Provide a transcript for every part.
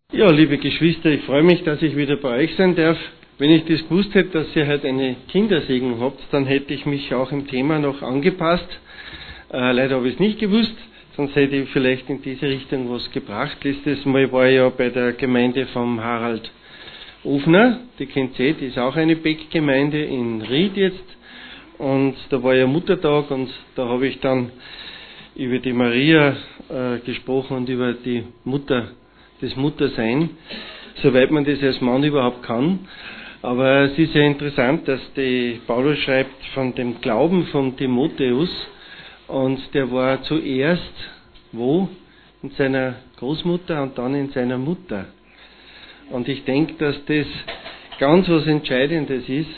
Ja, liebe Geschwister, ich freue mich, dass ich wieder bei euch sein darf. Wenn ich das gewusst hätte, dass ihr heute eine Kindersegnung habt, dann hätte ich mich auch im Thema noch angepasst. Leider habe ich es nicht gewusst, sonst hätte ich vielleicht in diese Richtung was gebracht. Letztes Mal war ich ja bei der Gemeinde vom Harald Ofner, die kennt ihr, die ist auch eine Beckgemeinde in Ried jetzt. Und da war ja Muttertag und da habe ich dann über die Maria gesprochen und über die Mutter, das Muttersein, soweit man das als Mann überhaupt kann. Aber es ist ja interessant, dass die Paulus schreibt von dem Glauben von Timotheus und der war zuerst wo? In seiner Großmutter und dann in seiner Mutter. Und ich denke, dass das ganz was Entscheidendes ist.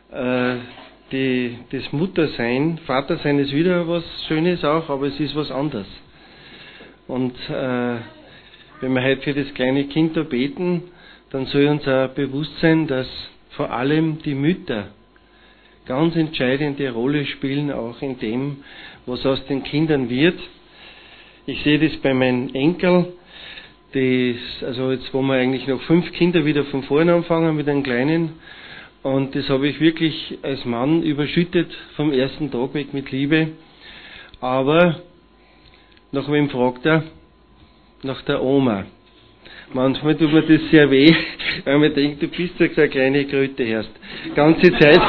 Das Muttersein, Vatersein ist wieder was Schönes auch, aber es ist was anderes. Und wenn wir heute für das kleine Kind da beten, dann soll uns auch bewusst sein, dass vor allem die Mütter ganz entscheidende Rolle spielen, auch in dem, was aus den Kindern wird. Ich sehe das bei meinen Enkeln, also jetzt, wo wir eigentlich noch 5 Kinder wieder von vorne anfangen mit einem Kleinen, und das habe ich wirklich als Mann überschüttet vom ersten Tag weg mit Liebe. Aber nach wem fragt er? Nach der Oma. Manchmal tut mir das sehr weh, weil man denkt, du bist ja so eine kleine Kröte erst. Ganze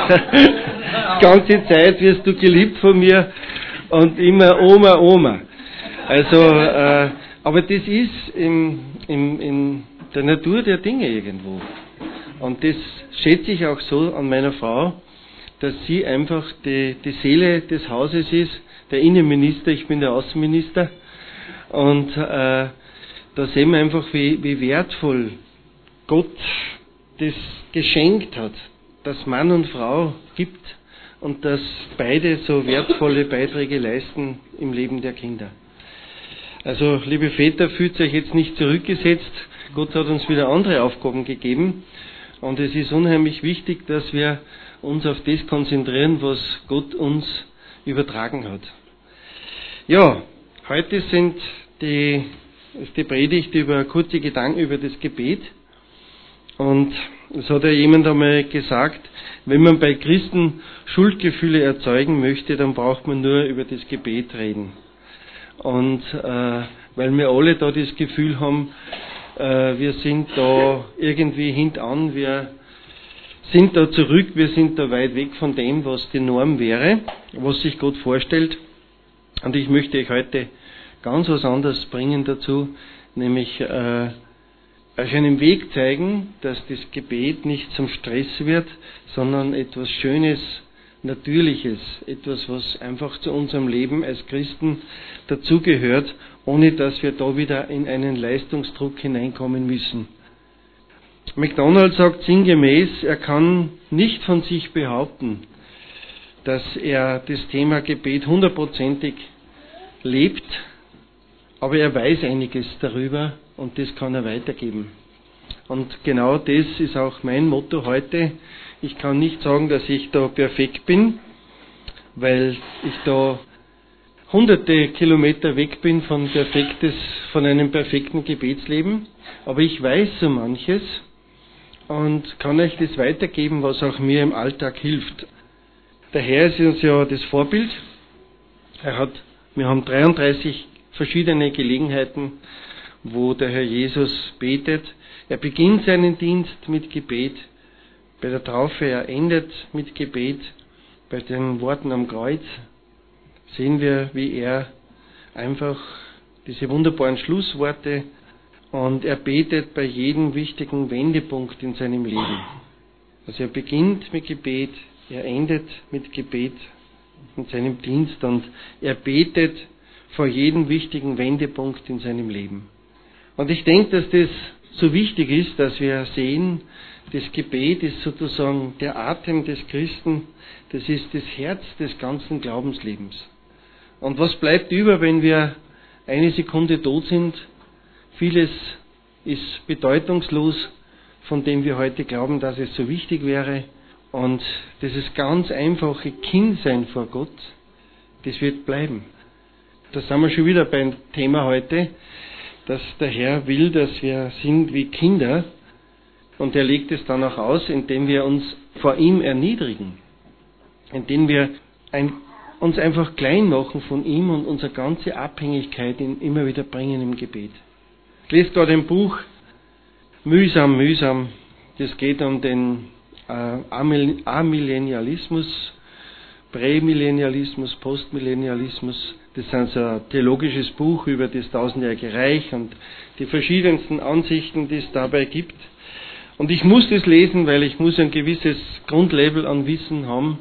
Zeit wirst du geliebt von mir und immer Oma, Oma. Also, aber das ist in der Natur der Dinge irgendwo. Und das schätze ich auch so an meiner Frau, dass sie einfach die Seele des Hauses ist, der Innenminister, ich bin der Außenminister. Und da sehen wir einfach, wie wertvoll Gott das geschenkt hat, dass Mann und Frau gibt und dass beide so wertvolle Beiträge leisten im Leben der Kinder. Also, liebe Väter, fühlt euch jetzt nicht zurückgesetzt. Gott hat uns wieder andere Aufgaben gegeben. Und es ist unheimlich wichtig, dass wir uns auf das konzentrieren, was Gott uns übertragen hat. Ja, heute ist die Predigt über kurze Gedanken über das Gebet. Und es hat ja jemand einmal gesagt, wenn man bei Christen Schuldgefühle erzeugen möchte, dann braucht man nur über das Gebet reden. Und weil wir alle da das Gefühl haben, wir sind da irgendwie hintan, wir sind da zurück, wir sind da weit weg von dem, was die Norm wäre, was sich Gott vorstellt. Und ich möchte euch heute ganz was anderes bringen dazu, nämlich euch einen Weg zeigen, dass das Gebet nicht zum Stress wird, sondern etwas Schönes, Natürliches, etwas, was einfach zu unserem Leben als Christen dazugehört, ohne dass wir da wieder in einen Leistungsdruck hineinkommen müssen. MacDonald sagt sinngemäß, er kann nicht von sich behaupten, dass er das Thema Gebet 100%ig lebt, aber er weiß einiges darüber und das kann er weitergeben. Und genau das ist auch mein Motto heute. Ich kann nicht sagen, dass ich da perfekt bin, weil ich da hunderte Kilometer weg bin von einem perfekten Gebetsleben, aber ich weiß so manches und kann euch das weitergeben, was auch mir im Alltag hilft. Der Herr ist uns ja das Vorbild. Wir haben 33 verschiedene Gelegenheiten, wo der Herr Jesus betet. Er beginnt seinen Dienst mit Gebet. Bei der Taufe, er endet mit Gebet. Bei den Worten am Kreuz sehen wir, wie er einfach diese wunderbaren Schlussworte, und er betet bei jedem wichtigen Wendepunkt in seinem Leben. Also er beginnt mit Gebet, er endet mit Gebet in seinem Dienst und er betet vor jedem wichtigen Wendepunkt in seinem Leben. Und ich denke, dass das so wichtig ist, dass wir sehen, das Gebet ist sozusagen der Atem des Christen, das ist das Herz des ganzen Glaubenslebens. Und was bleibt über, wenn wir eine Sekunde tot sind? Vieles ist bedeutungslos, von dem wir heute glauben, dass es so wichtig wäre. Und dieses ganz einfache Kindsein vor Gott, das wird bleiben. Da sind wir schon wieder beim Thema heute. dass der Herr will, dass wir sind wie Kinder. Und er legt es dann auch aus, indem wir uns vor ihm erniedrigen, indem wir uns einfach klein machen von ihm und unsere ganze Abhängigkeit ihm immer wieder bringen im Gebet. Ich lese gerade ein Buch, mühsam, das geht um den Amillennialismus, Prämillennialismus, Postmillennialismus. Das ist also ein theologisches Buch über das tausendjährige Reich und die verschiedensten Ansichten, die es dabei gibt. Und ich muss das lesen, weil ich muss ein gewisses Grundlevel an Wissen haben,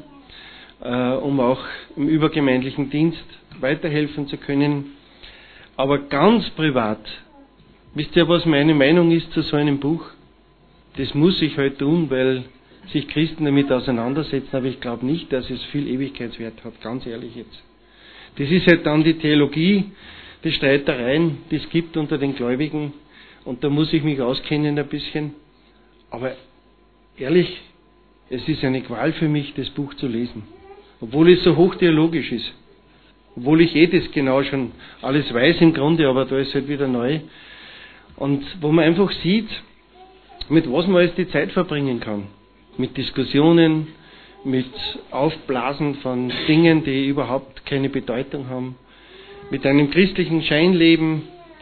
um auch im übergemeindlichen Dienst weiterhelfen zu können. Aber ganz privat, wisst ihr, was meine Meinung ist zu so einem Buch? Das muss ich halt tun, weil sich Christen damit auseinandersetzen, aber ich glaube nicht, dass es viel Ewigkeitswert hat, ganz ehrlich jetzt. Das ist halt dann die Theologie, die Streitereien, die es gibt unter den Gläubigen, und da muss ich mich auskennen ein bisschen. Aber ehrlich, es ist eine Qual für mich, das Buch zu lesen. Obwohl es so hochtheologisch ist. Obwohl ich das genau schon alles weiß im Grunde, aber da ist halt wieder neu. Und wo man einfach sieht, mit was man alles die Zeit verbringen kann. Mit Diskussionen, mit Aufblasen von Dingen, die überhaupt keine Bedeutung haben. Mit einem christlichen Scheinleben,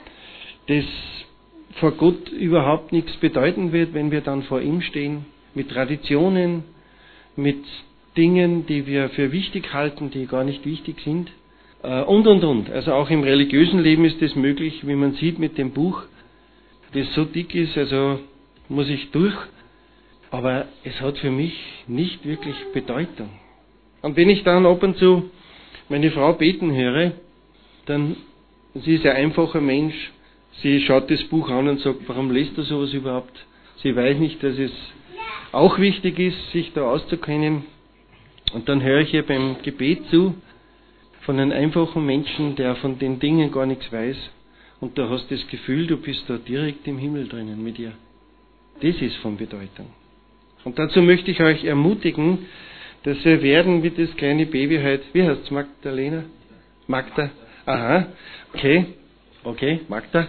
das vor Gott überhaupt nichts bedeuten wird, wenn wir dann vor ihm stehen, mit Traditionen, mit Dingen, die wir für wichtig halten, die gar nicht wichtig sind, und. Also auch im religiösen Leben ist das möglich, wie man sieht mit dem Buch, das so dick ist, also muss ich durch, aber es hat für mich nicht wirklich Bedeutung. Und wenn ich dann ab und zu meine Frau beten höre, dann, sie ist ein einfacher Mensch, sie schaut das Buch an und sagt, warum liest du sowas überhaupt? Sie weiß nicht, dass es auch wichtig ist, sich da auszukennen. Und dann höre ich ihr beim Gebet zu, von einem einfachen Menschen, der von den Dingen gar nichts weiß. Und du hast das Gefühl, du bist da direkt im Himmel drinnen mit ihr. Das ist von Bedeutung. Und dazu möchte ich euch ermutigen, dass wir werden wie das kleine Baby heute, wie heißt es, Magdalena? Magda? Aha, okay, Magda.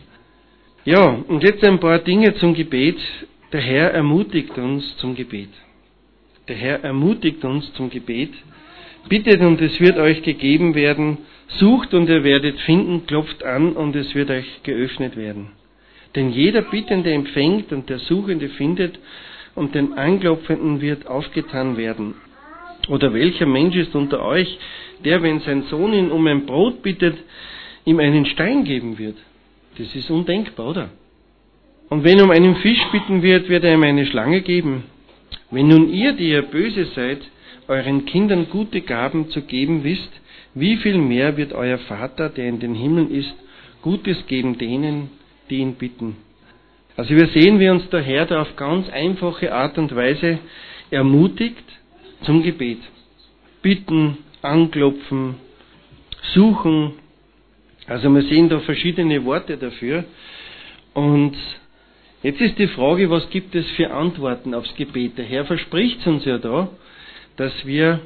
Ja, und jetzt ein paar Dinge zum Gebet. Der Herr ermutigt uns zum Gebet. Der Herr ermutigt uns zum Gebet. Bittet und es wird euch gegeben werden. Sucht und ihr werdet finden. Klopft an und es wird euch geöffnet werden. Denn jeder Bittende empfängt und der Suchende findet und dem Anklopfenden wird aufgetan werden. Oder welcher Mensch ist unter euch, der, wenn sein Sohn ihn um ein Brot bittet, ihm einen Stein geben wird? Das ist undenkbar, oder? Und wenn um einen Fisch bitten wird, wird er ihm eine Schlange geben. Wenn nun ihr, die ihr böse seid, euren Kindern gute Gaben zu geben wisst, wie viel mehr wird euer Vater, der in den Himmeln ist, Gutes geben denen, die ihn bitten. Also wir sehen, wie uns der Herr da auf ganz einfache Art und Weise ermutigt zum Gebet. Bitten, anklopfen, suchen. Also wir sehen da verschiedene Worte dafür. Und jetzt ist die Frage, was gibt es für Antworten aufs Gebet? Der Herr verspricht uns ja da, dass wir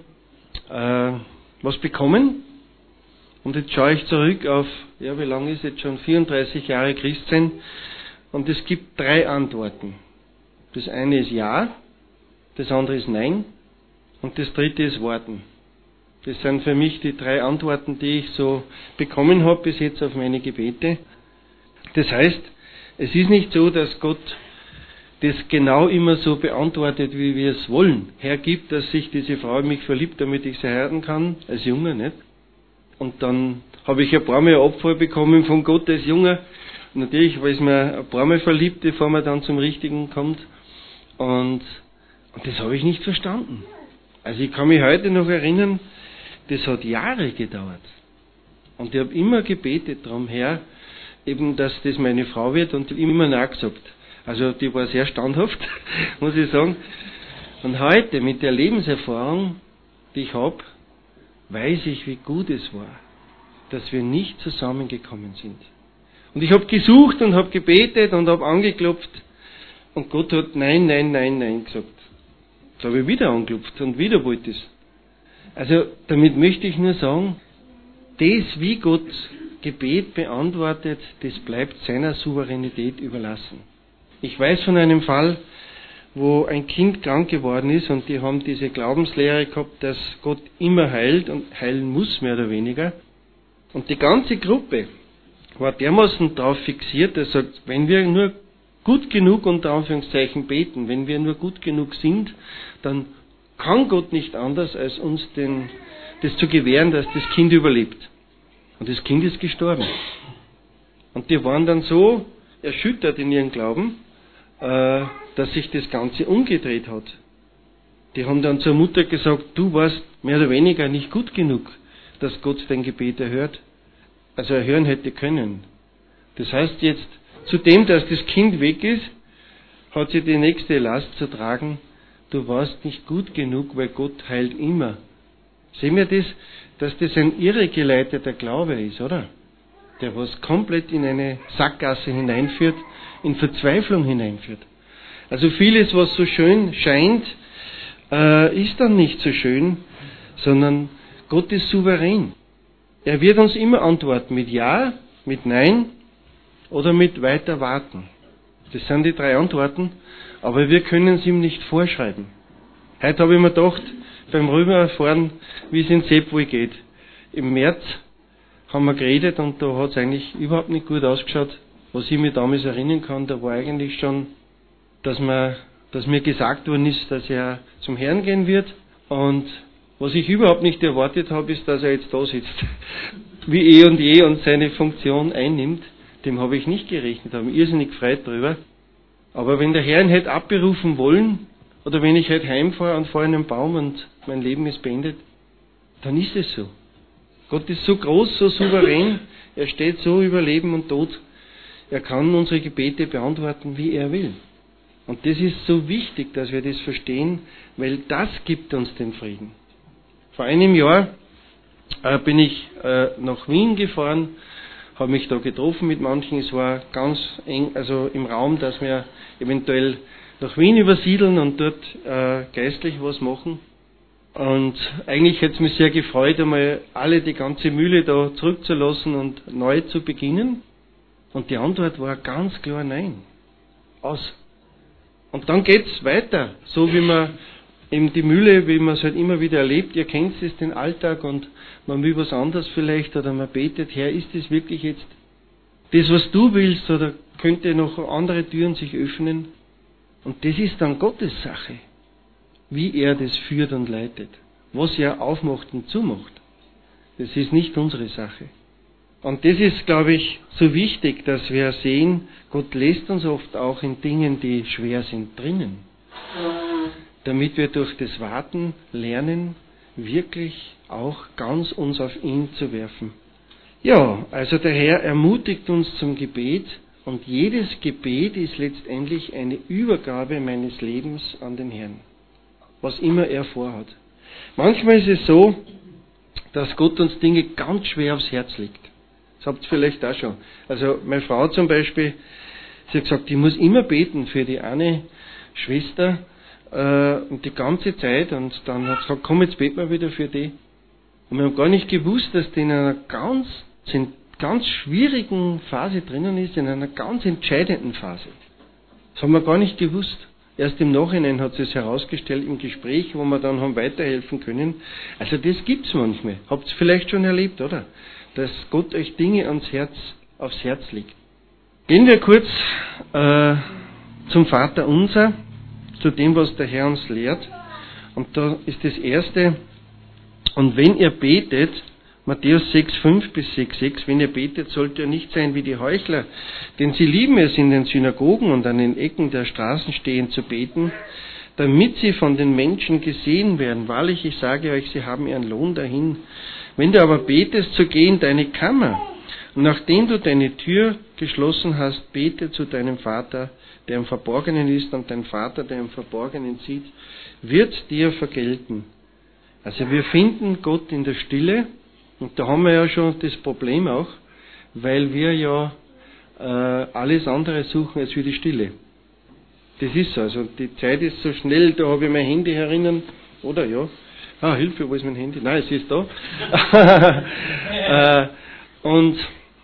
was bekommen. Und jetzt schaue ich zurück auf, wie lange ist jetzt schon? 34 Jahre Christsein. Und es gibt 3 Antworten. Das eine ist Ja, das andere ist Nein und das dritte ist Warten. Das sind für mich die 3 Antworten, die ich so bekommen habe bis jetzt auf meine Gebete. Das heißt, es ist nicht so, dass Gott das genau immer so beantwortet, wie wir es wollen. Herr, gibt, dass sich diese Frau in mich verliebt, damit ich sie heiraten kann, als Junger, nicht? Und dann habe ich ein paar Mal Opfer bekommen von Gott als Junger. Natürlich, weil es mir ein paar Mal verliebt, bevor man dann zum Richtigen kommt. Und das habe ich nicht verstanden. Also ich kann mich heute noch erinnern, das hat Jahre gedauert. Und ich habe immer gebetet darum, Herr, eben, dass das meine Frau wird und immer nachgesagt. Also die war sehr standhaft, muss ich sagen. Und heute, mit der Lebenserfahrung, die ich habe, weiß ich, wie gut es war, dass wir nicht zusammengekommen sind. Und ich habe gesucht und habe gebetet und habe angeklopft und Gott hat nein gesagt. Jetzt habe ich wieder angeklopft und wieder wollte es. Also damit möchte ich nur sagen, das, wie Gott Gebet beantwortet, das bleibt seiner Souveränität überlassen. Ich weiß von einem Fall, wo ein Kind krank geworden ist und die haben diese Glaubenslehre gehabt, dass Gott immer heilt und heilen muss, mehr oder weniger. Und die ganze Gruppe war dermaßen darauf fixiert, dass er sagt, wenn wir nur gut genug unter Anführungszeichen beten, wenn wir nur gut genug sind, dann kann Gott nicht anders, als uns das zu gewähren, dass das Kind überlebt. Und das Kind ist gestorben. Und die waren dann so erschüttert in ihrem Glauben, dass sich das Ganze umgedreht hat. Die haben dann zur Mutter gesagt, du warst mehr oder weniger nicht gut genug, dass Gott dein Gebet erhört. Also erhören hätte können. Das heißt jetzt, zudem, dass das Kind weg ist, hat sie die nächste Last zu tragen, du warst nicht gut genug, weil Gott heilt immer. Sehen wir das, dass das ein irregeleiteter Glaube ist, oder? Der was komplett in eine Sackgasse hineinführt, in Verzweiflung hineinführt. Also vieles, was so schön scheint, ist dann nicht so schön, sondern Gott ist souverän. Er wird uns immer antworten mit Ja, mit Nein oder mit weiter warten. Das sind die 3 Antworten, aber wir können es ihm nicht vorschreiben. Heute habe ich mir gedacht, beim Rüberfahren, wie es in Seppwohl geht. Im März haben wir geredet und da hat es eigentlich überhaupt nicht gut ausgeschaut. Was ich mir damals erinnern kann, da war eigentlich schon, dass mir gesagt worden ist, dass er zum Herrn gehen wird. Und was ich überhaupt nicht erwartet habe, ist, dass er jetzt da sitzt, wie und je und seine Funktion einnimmt. Dem habe ich nicht gerechnet, habe mich irrsinnig gefreut darüber. Aber wenn der Herr ihn hätte abberufen wollen, oder wenn ich heute heimfahre und fahre in einen Baum und mein Leben ist beendet, dann ist es so. Gott ist so groß, so souverän, er steht so über Leben und Tod. Er kann unsere Gebete beantworten, wie er will. Und das ist so wichtig, dass wir das verstehen, weil das gibt uns den Frieden. Vor einem Jahr bin ich nach Wien gefahren, habe mich da getroffen mit manchen. Es war ganz eng, also im Raum, dass wir eventuell nach Wien übersiedeln und dort geistlich was machen. Und eigentlich hätte es mich sehr gefreut, einmal die ganze Mühle da zurückzulassen und neu zu beginnen. Und die Antwort war ganz klar nein. Aus. Und dann geht's weiter, so wie man eben die Mühle, wie man es halt immer wieder erlebt. Ihr kennt es, den Alltag, und man will was anderes vielleicht, oder man betet, Herr, ist es wirklich jetzt das, was du willst, oder könnte noch andere Türen sich öffnen? Und das ist dann Gottes Sache, wie er das führt und leitet, was er aufmacht und zumacht. Das ist nicht unsere Sache. Und das ist, glaube ich, so wichtig, dass wir sehen, Gott lässt uns oft auch in Dingen, die schwer sind, drinnen, damit wir durch das Warten lernen, wirklich auch ganz uns auf ihn zu werfen. Ja, also der Herr ermutigt uns zum Gebet, und jedes Gebet ist letztendlich eine Übergabe meines Lebens an den Herrn, was immer er vorhat. Manchmal ist es so, dass Gott uns Dinge ganz schwer aufs Herz legt. Das habt ihr vielleicht auch schon. Also meine Frau zum Beispiel, sie hat gesagt, ich muss immer beten für die eine Schwester und die ganze Zeit, und dann hat sie gesagt, komm, jetzt beten wir wieder für die. Und wir haben gar nicht gewusst, dass die in einer ganz schwierigen Phase drinnen ist, in einer ganz entscheidenden Phase. Das haben wir gar nicht gewusst. Erst im Nachhinein hat sie es herausgestellt im Gespräch, wo wir dann haben weiterhelfen können. Also das gibt's manchmal. Habt ihr vielleicht schon erlebt, oder? Dass Gott euch Dinge aufs Herz legt. Gehen wir kurz zum Vater Unser, zu dem, was der Herr uns lehrt. Und da ist das Erste, und wenn ihr betet, Matthäus 6,5 bis 6,6, wenn ihr betet, sollt ihr nicht sein wie die Heuchler, denn sie lieben es, in den Synagogen und an den Ecken der Straßen stehen zu beten, damit sie von den Menschen gesehen werden. Wahrlich, ich sage euch, sie haben ihren Lohn dahin. Wenn du aber betest, so geh in deine Kammer, und nachdem du deine Tür geschlossen hast, bete zu deinem Vater, der im Verborgenen ist, und dein Vater, der im Verborgenen sieht, wird dir vergelten. Also wir finden Gott in der Stille, und da haben wir ja schon das Problem auch, weil wir ja alles andere suchen als für die Stille. Das ist so. Also die Zeit ist so schnell, da habe ich mein Handy herinnen, oder ja. Hilfe, wo ist mein Handy? Nein, es ist da. Und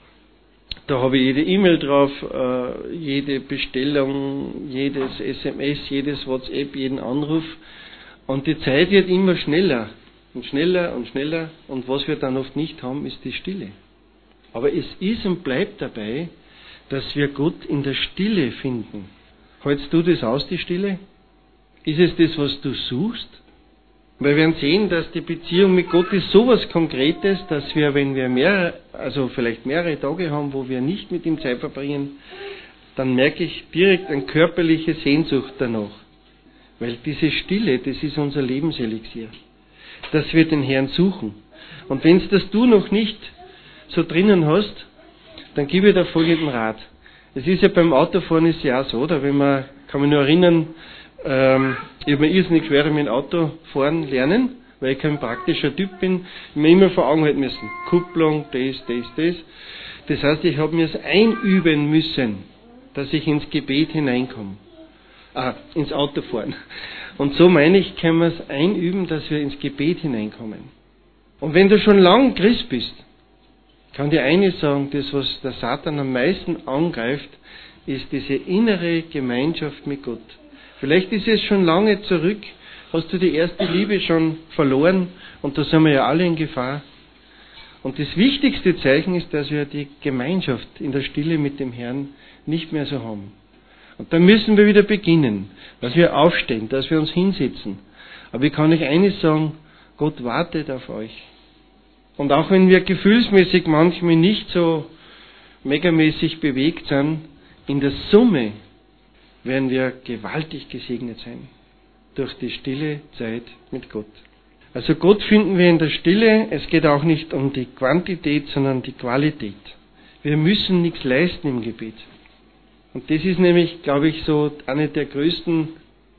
Da habe ich jede E-Mail drauf, jede Bestellung, jedes SMS, jedes WhatsApp, jeden Anruf. Und die Zeit wird immer schneller und schneller und schneller. Und was wir dann oft nicht haben, ist die Stille. Aber es ist und bleibt dabei, dass wir Gott in der Stille finden. Hältst du das aus, die Stille? Ist es das, was du suchst? Weil wir werden sehen, dass die Beziehung mit Gott ist sowas Konkretes, dass wir, wenn wir vielleicht mehrere Tage haben, wo wir nicht mit ihm Zeit verbringen, dann merke ich direkt eine körperliche Sehnsucht danach. Weil diese Stille, das ist unser Lebenselixier. Dass wir den Herrn suchen. Und wenn es das du noch nicht so drinnen hast, dann gebe ich dir folgenden Rat. Es ist ja beim Autofahren ist ja auch so, oder? Kann mich nur erinnern, ich habe mir irrsinnig schwer mit dem Autofahren lernen, weil ich kein praktischer Typ bin, mir immer vor Augen halten müssen. Kupplung, das. Das heißt, ich habe mir es einüben müssen, dass ich ins Gebet hineinkomme. Ins Autofahren. Und so meine ich, können wir es einüben, dass wir ins Gebet hineinkommen. Und wenn du schon lang Christ bist, kann dir eines sagen, das, was der Satan am meisten angreift, ist diese innere Gemeinschaft mit Gott. Vielleicht ist es schon lange zurück, hast du die erste Liebe schon verloren und da sind wir ja alle in Gefahr. Und das wichtigste Zeichen ist, dass wir die Gemeinschaft in der Stille mit dem Herrn nicht mehr so haben. Und dann müssen wir wieder beginnen, dass wir aufstehen, dass wir uns hinsetzen. Aber ich kann euch eines sagen, Gott wartet auf euch. Und auch wenn wir gefühlsmäßig manchmal nicht so megamäßig bewegt sind, in der Summe werden wir gewaltig gesegnet sein durch die stille Zeit mit Gott. Also Gott finden wir in der Stille. Es geht auch nicht um die Quantität, sondern die Qualität. Wir müssen nichts leisten im Gebet. Und das ist nämlich, glaube ich, so eine der größten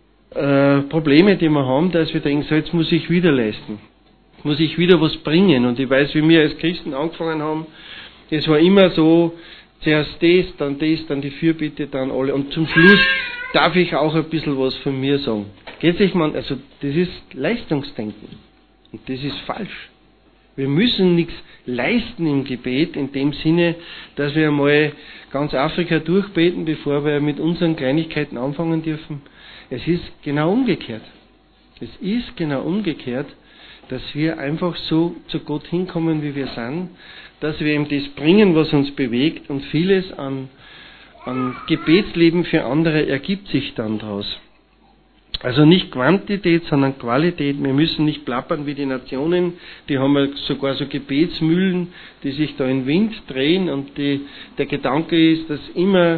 Probleme, die wir haben, dass wir denken, so jetzt muss ich wieder leisten. Muss ich wieder was bringen. Und ich weiß, wie wir als Christen angefangen haben, das war immer so, zuerst das, dann die Fürbitte, dann alle. Und zum Schluss darf ich auch ein bisschen was von mir sagen. Geht sich man, also das ist Leistungsdenken. Und das ist falsch. Wir müssen nichts leisten im Gebet, in dem Sinne, dass wir einmal ganz Afrika durchbeten, bevor wir mit unseren Kleinigkeiten anfangen dürfen. Es ist genau umgekehrt. Es ist genau umgekehrt, dass wir einfach so zu Gott hinkommen, wie wir sind, dass wir ihm das bringen, was uns bewegt, und vieles an Gebetsleben für andere ergibt sich dann daraus. Also nicht Quantität, sondern Qualität. Wir müssen nicht plappern wie die Nationen, die haben ja sogar so Gebetsmühlen, die sich da im Wind drehen, und der Gedanke ist, dass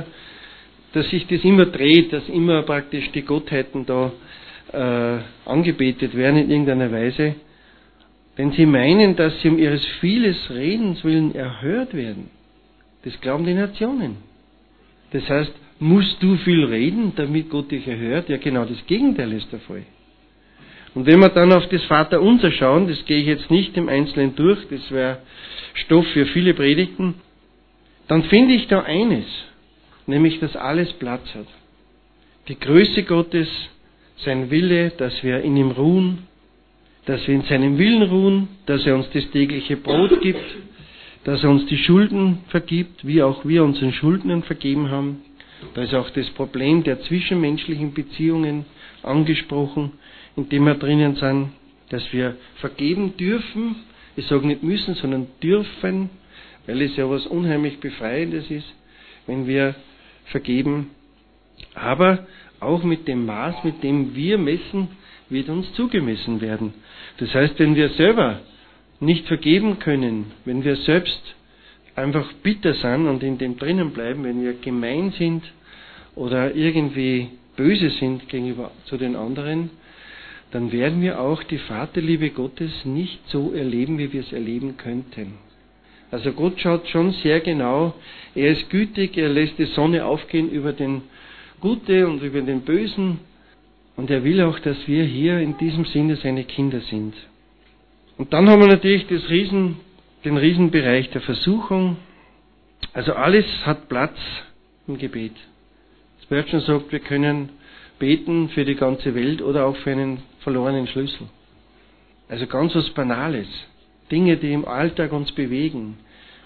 sich das immer dreht, dass immer praktisch die Gottheiten da angebetet werden in irgendeiner Weise. Wenn sie meinen, dass sie um ihres vieles Redens willen erhört werden, das glauben die Nationen. Das heißt, musst du viel reden, damit Gott dich erhört? Ja, genau das Gegenteil ist der Fall. Und wenn wir dann auf das Vaterunser schauen, das gehe ich jetzt nicht im Einzelnen durch, das wäre Stoff für viele Predigten, dann finde ich da eines, nämlich, dass alles Platz hat. Die Größe Gottes, sein Wille, dass wir in ihm ruhen, dass wir in seinem Willen ruhen, dass er uns das tägliche Brot gibt, dass er uns die Schulden vergibt, wie auch wir unseren Schuldnern vergeben haben. Da ist auch das Problem der zwischenmenschlichen Beziehungen angesprochen, in dem wir drinnen sind, dass wir vergeben dürfen. Ich sage nicht müssen, sondern dürfen, weil es ja was unheimlich Befreiendes ist, wenn wir vergeben. Aber auch mit dem Maß, mit dem wir messen, wird uns zugemessen werden. Das heißt, wenn wir selber nicht vergeben können, wenn wir selbst einfach bitter sind und in dem drinnen bleiben, wenn wir gemein sind oder irgendwie böse sind gegenüber zu den anderen, dann werden wir auch die Vaterliebe Gottes nicht so erleben, wie wir es erleben könnten. Also Gott schaut schon sehr genau, er ist gütig, er lässt die Sonne aufgehen über den Gute und über den Bösen, und er will auch, dass wir hier in diesem Sinne seine Kinder sind. Und dann haben wir natürlich den Riesenbereich der Versuchung. Also alles hat Platz im Gebet. Spurgeon sagt, wir können beten für die ganze Welt oder auch für einen verlorenen Schlüssel. Also ganz was Banales. Dinge, die im Alltag uns bewegen.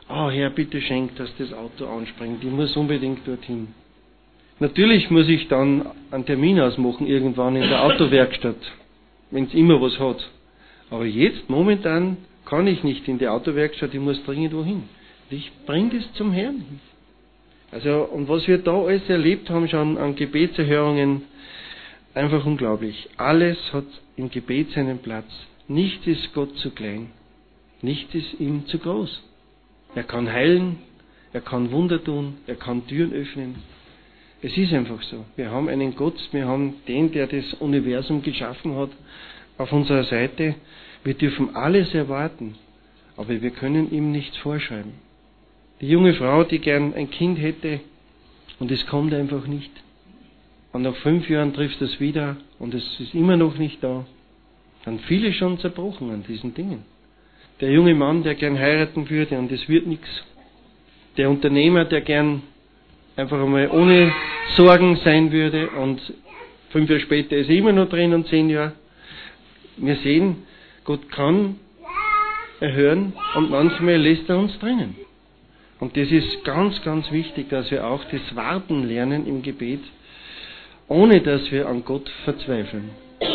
Herr, bitte schenk, dass das Auto anspringt, ich muss unbedingt dorthin. Natürlich muss ich dann einen Termin ausmachen, irgendwann in der Autowerkstatt, wenn es immer was hat. Aber jetzt, momentan, kann ich nicht in die Autowerkstatt, ich muss dringend wohin. Ich bringe das zum Herrn hin. Also, und was wir da alles erlebt haben, schon an Gebetserhörungen, einfach unglaublich. Alles hat im Gebet seinen Platz. Nichts ist Gott zu klein. Nichts ist ihm zu groß. Er kann heilen, er kann Wunder tun, er kann Türen öffnen. Es ist einfach so. Wir haben einen Gott, wir haben den, der das Universum geschaffen hat, auf unserer Seite. Wir dürfen alles erwarten, aber wir können ihm nichts vorschreiben. Die junge Frau, die gern ein Kind hätte, und es kommt einfach nicht. Und nach 5 Jahren trifft es wieder und es ist immer noch nicht da. Dann viele schon zerbrochen an diesen Dingen. Der junge Mann, der gern heiraten würde und es wird nichts. Der Unternehmer, der gern einfach einmal ohne Sorgen sein würde und 5 Jahre später ist er immer noch drin und 10 Jahre. Wir sehen, Gott kann erhören und manchmal lässt er uns drinnen. Und das ist ganz, ganz wichtig, dass wir auch das Warten lernen im Gebet, ohne dass wir an Gott verzweifeln.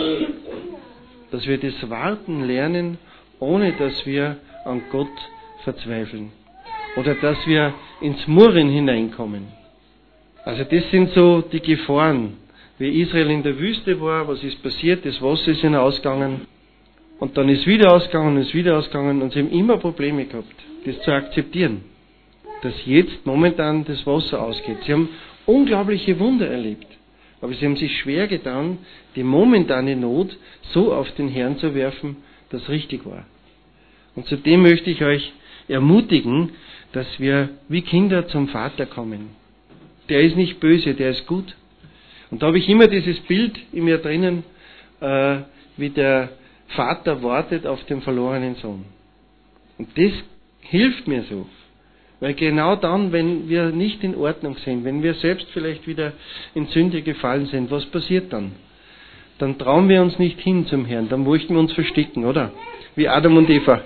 Dass wir das Warten lernen, ohne dass wir an Gott verzweifeln. Oder dass wir ins Murren hineinkommen. Also das sind so die Gefahren. Wie Israel in der Wüste war, was ist passiert? Das Wasser ist ihnen ausgegangen. Und dann ist wieder ausgegangen und ist wieder ausgegangen. Und sie haben immer Probleme gehabt, das zu akzeptieren. Dass jetzt momentan das Wasser ausgeht. Sie haben unglaubliche Wunder erlebt. Aber sie haben sich schwer getan, die momentane Not so auf den Herrn zu werfen, dass richtig war. Und zudem möchte ich euch ermutigen, dass wir wie Kinder zum Vater kommen. Der ist nicht böse, der ist gut. Und da habe ich immer dieses Bild in mir drinnen, wie der Vater wartet auf den verlorenen Sohn. Und das hilft mir so. Weil genau dann, wenn wir nicht in Ordnung sind, wenn wir selbst vielleicht wieder in Sünde gefallen sind, was passiert dann? Dann trauen wir uns nicht hin zum Herrn, dann möchten wir uns verstecken, oder? Wie Adam und Eva.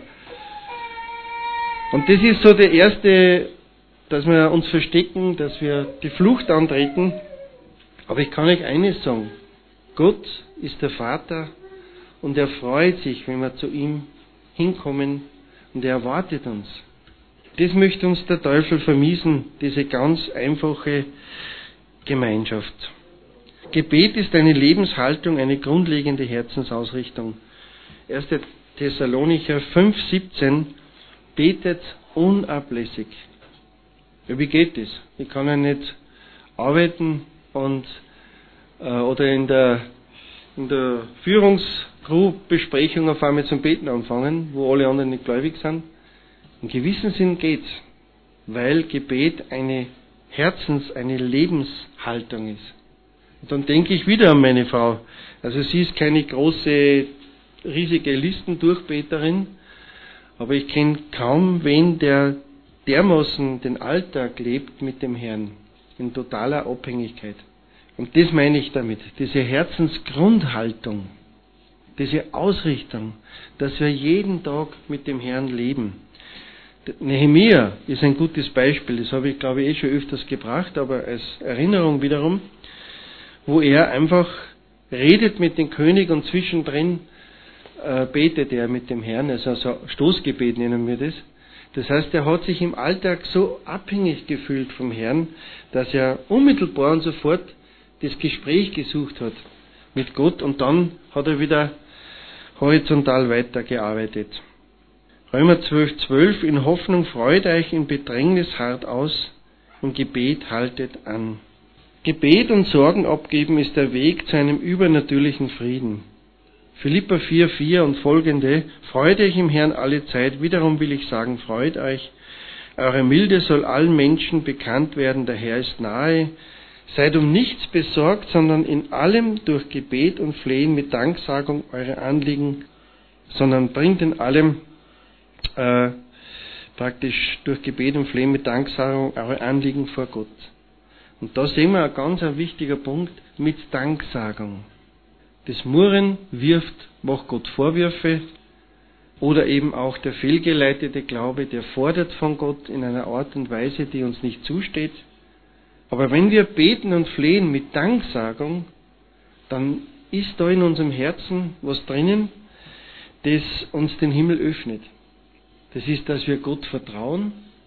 Und das ist so der erste, dass wir uns verstecken, dass wir die Flucht antreten. Aber ich kann euch eines sagen, Gott ist der Vater und er freut sich, wenn wir zu ihm hinkommen und er erwartet uns. Das möchte uns der Teufel vermiesen, diese ganz einfache Gemeinschaft. Gebet ist eine Lebenshaltung, eine grundlegende Herzensausrichtung. 1. Thessalonicher 5,17 betet unablässig. Ja, wie geht das? Ich kann ja nicht arbeiten und oder in der Führungscrew-Besprechung auf einmal zum Beten anfangen, wo alle anderen nicht gläubig sind. Im gewissen Sinn geht's, weil Gebet eine eine Lebenshaltung ist. Und dann denke ich wieder an meine Frau. Also sie ist keine große, riesige Listendurchbeterin, aber ich kenne kaum wen, der dermaßen den Alltag lebt mit dem Herrn, in totaler Abhängigkeit. Und das meine ich damit, diese Herzensgrundhaltung, diese Ausrichtung, dass wir jeden Tag mit dem Herrn leben. Nehemia ist ein gutes Beispiel, das habe ich glaube ich schon öfters gebracht, aber als Erinnerung wiederum, wo er einfach redet mit dem König und zwischendrin betet er mit dem Herrn, also so Stoßgebet nennen wir das. Das heißt, er hat sich im Alltag so abhängig gefühlt vom Herrn, dass er unmittelbar und sofort das Gespräch gesucht hat mit Gott und dann hat er wieder horizontal weitergearbeitet. Römer 12,12 in Hoffnung freut euch, in Bedrängnis hart aus, im Gebet haltet an. Gebet und Sorgen abgeben ist der Weg zu einem übernatürlichen Frieden. Philipper 4,4 und folgende, freut euch im Herrn alle Zeit, wiederum will ich sagen, freut euch. Eure Milde soll allen Menschen bekannt werden, der Herr ist nahe. Seid um nichts besorgt, sondern in allem durch Gebet und Flehen mit Danksagung eure Anliegen, sondern bringt in allem praktisch durch Gebet und Flehen mit Danksagung eure Anliegen vor Gott. Und da sehen wir ein ganz wichtiger Punkt mit Danksagung. Das Murren macht Gott Vorwürfe, Oder eben auch der fehlgeleitete Glaube, der fordert von Gott in einer Art und Weise, die uns nicht zusteht. Aber wenn wir beten und flehen mit Danksagung, dann ist da in unserem Herzen was drinnen, das uns den Himmel öffnet. Das ist, dass wir Gott vertrauen,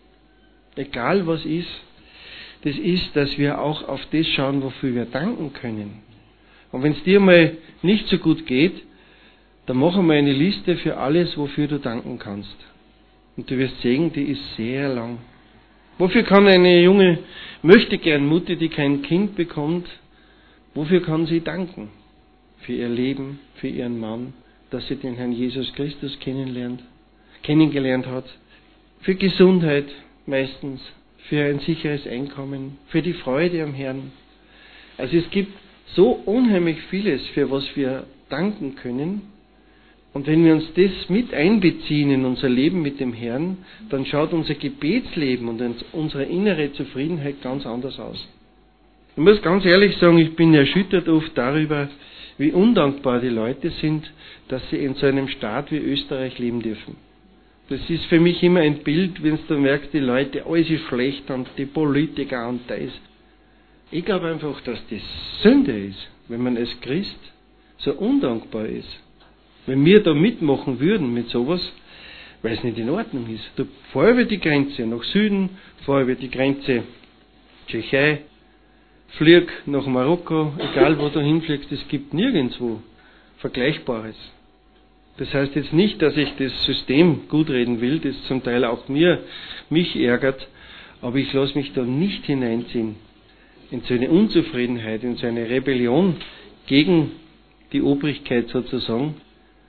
egal was ist. Das ist, dass wir auch auf das schauen, wofür wir danken können. Und wenn es dir mal nicht so gut geht, dann mach einmal eine Liste für alles, wofür du danken kannst. Und du wirst sehen, die ist sehr lang. Wofür kann eine junge Möchtegern-Mutter, die kein Kind bekommt, wofür kann sie danken? Für ihr Leben, für ihren Mann, dass sie den Herrn Jesus Christus kennengelernt hat. Für Gesundheit meistens, für ein sicheres Einkommen, für die Freude am Herrn. Also es gibt so unheimlich vieles, für was wir danken können. Und wenn wir uns das mit einbeziehen in unser Leben mit dem Herrn, dann schaut unser Gebetsleben und unsere innere Zufriedenheit ganz anders aus. Ich muss ganz ehrlich sagen, ich bin erschüttert oft darüber, wie undankbar die Leute sind, dass sie in so einem Staat wie Österreich leben dürfen. Das ist für mich immer ein Bild, wenn du merkst, die Leute, alles ist schlecht und die Politiker und das. Ich glaube einfach, dass das Sünde ist, wenn man als Christ so undankbar ist. Wenn wir da mitmachen würden mit sowas, weil es nicht in Ordnung ist. Da fahr über die Grenze nach Süden, fahr über die Grenze Tschechei, flieg nach Marokko, egal wo du hinfliegst, es gibt nirgendwo Vergleichbares. Das heißt jetzt nicht, dass ich das System gutreden will, das zum Teil auch mich ärgert, aber ich lasse mich da nicht hineinziehen in so eine Unzufriedenheit, in so eine Rebellion gegen die Obrigkeit sozusagen,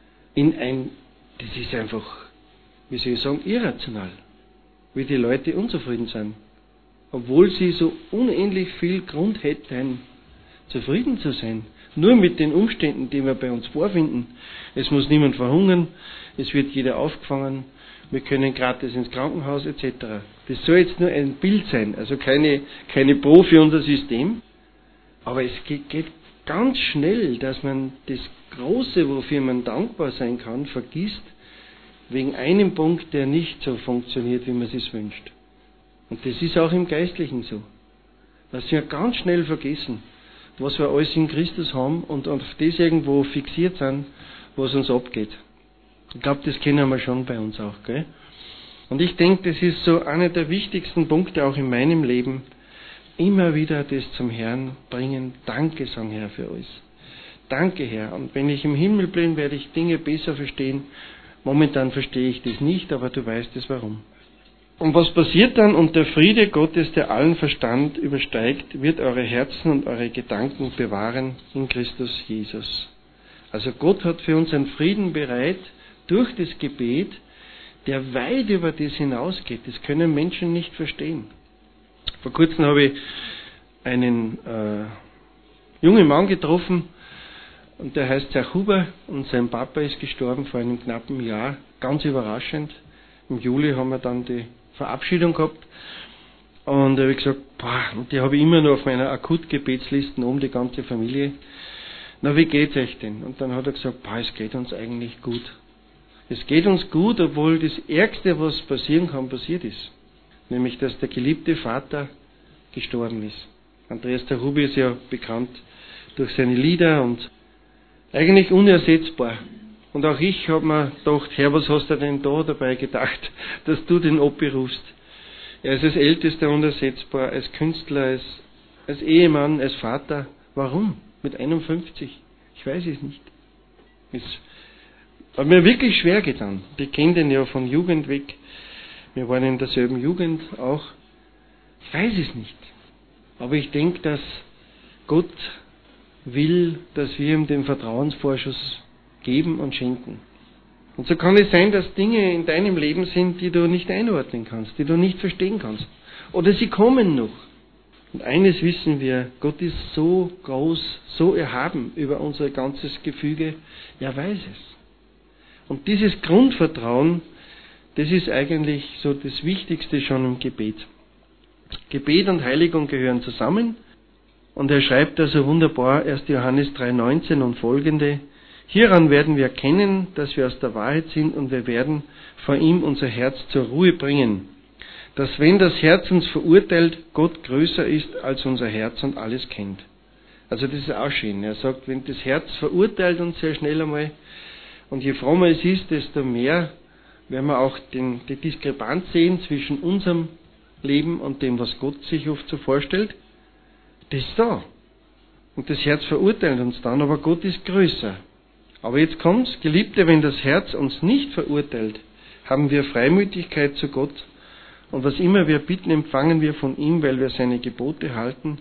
das ist einfach, wie soll ich sagen, irrational, wie die Leute unzufrieden sind, obwohl sie so unendlich viel Grund hätten, zufrieden zu sein. Nur mit den Umständen, die wir bei uns vorfinden. Es muss niemand verhungern, es wird jeder aufgefangen, wir können gratis ins Krankenhaus etc. Das soll jetzt nur ein Bild sein, also keine Pro für unser System, aber es geht ganz schnell, dass man das Große, wofür man dankbar sein kann, vergisst, wegen einem Punkt, der nicht so funktioniert, wie man es sich wünscht. Und das ist auch im Geistlichen so. Dass wir ganz schnell vergessen, was wir alles in Christus haben und auf das irgendwo fixiert sind, was uns abgeht. Ich glaube, das kennen wir schon bei uns auch, gell? Und ich denke, das ist so einer der wichtigsten Punkte auch in meinem Leben, immer wieder das zum Herrn bringen. Danke sagen, Herr, für alles. Danke, Herr. Und wenn ich im Himmel bin, werde ich Dinge besser verstehen. Momentan verstehe ich das nicht, aber du weißt es warum. Und was passiert dann? Und der Friede Gottes, der allen Verstand übersteigt, wird eure Herzen und eure Gedanken bewahren in Christus Jesus. Also Gott hat für uns einen Frieden bereit durch das Gebet, der weit über das hinausgeht. Das können Menschen nicht verstehen. Vor kurzem habe ich einen jungen Mann getroffen, und der heißt Herr Huber, und sein Papa ist gestorben vor einem knappen Jahr. Ganz überraschend. Im Juli haben wir dann die Verabschiedung gehabt. Und da habe ich gesagt, und die habe ich immer noch auf meiner Akutgebetsliste oben, die ganze Familie. Na, wie geht's euch denn? Und dann hat er gesagt, es geht uns eigentlich gut. Es geht uns gut, obwohl das Ärgste, was passieren kann, passiert ist. Nämlich, dass der geliebte Vater gestorben ist. Andreas der Huber ist ja bekannt durch seine Lieder und eigentlich unersetzbar. Und auch ich habe mir gedacht, Herr, was hast du denn da dabei gedacht, dass du den Opi rufst? Er ist als Ältester unersetzbar, als Künstler, als Ehemann, als Vater. Warum? Mit 51? Ich weiß es nicht. Es hat mir wirklich schwer getan. Ich kenne den ja von Jugend weg. Wir waren in derselben Jugend auch. Ich weiß es nicht. Aber ich denke, dass Gott will, dass wir ihm den Vertrauensvorschuss geben und schenken. Und so kann es sein, dass Dinge in deinem Leben sind, die du nicht einordnen kannst, die du nicht verstehen kannst. Oder sie kommen noch. Und eines wissen wir, Gott ist so groß, so erhaben über unser ganzes Gefüge, er weiß es. Und dieses Grundvertrauen, das ist eigentlich so das Wichtigste schon im Gebet. Gebet und Heiligung gehören zusammen. Und er schreibt also wunderbar, 1. Johannes 3,19 und folgende, Hieran werden wir erkennen, dass wir aus der Wahrheit sind, und wir werden vor ihm unser Herz zur Ruhe bringen. Dass, wenn das Herz uns verurteilt, Gott größer ist als unser Herz und alles kennt. Also das ist auch schön. Er sagt, wenn das Herz verurteilt uns sehr schnell einmal, und je frommer es ist, desto mehr werden wir auch die Diskrepanz sehen zwischen unserem Leben und dem, was Gott sich oft so vorstellt. Das ist da. Und das Herz verurteilt uns dann, aber Gott ist größer. Aber jetzt kommt's, Geliebte, wenn das Herz uns nicht verurteilt, haben wir Freimütigkeit zu Gott, und was immer wir bitten, empfangen wir von ihm, weil wir seine Gebote halten